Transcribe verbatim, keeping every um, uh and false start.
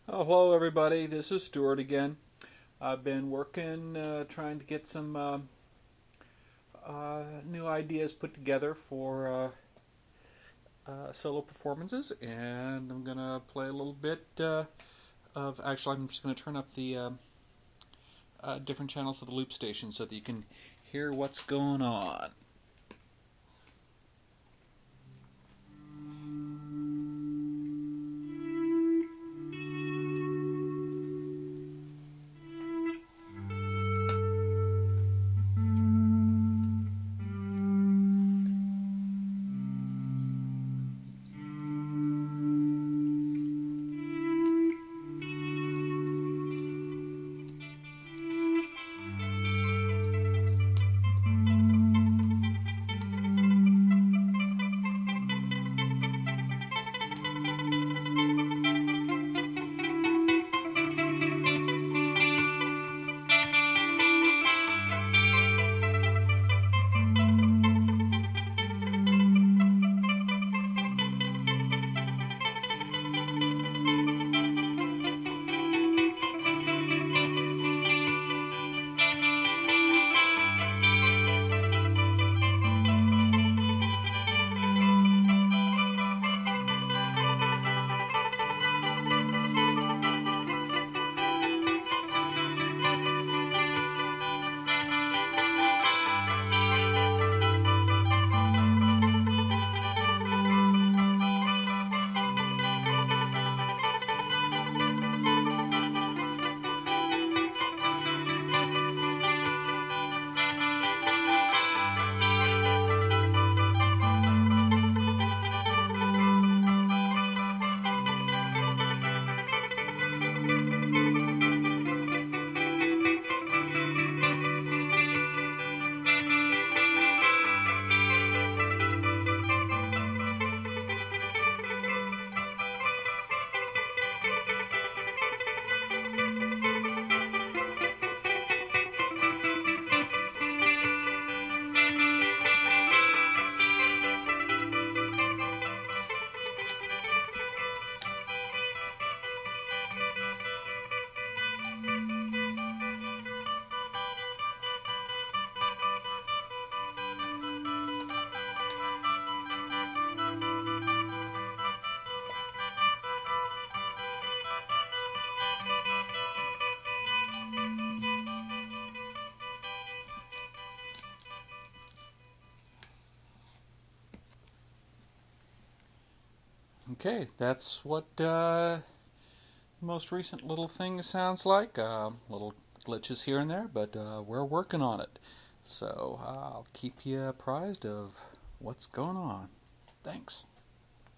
Oh, hello, everybody. This is Stuart again. I've been working, uh, trying to get some uh, uh, new ideas put together for uh, uh, solo performances, and I'm gonna play a little bit uh, of. Actually, I'm just gonna turn up the uh, uh, different channels of the loop station so that you can hear what's going on. Okay, that's what uh, most recent little thing sounds like. Uh, little glitches here and there, but uh, we're working on it. So uh, I'll keep you apprised of what's going on. Thanks.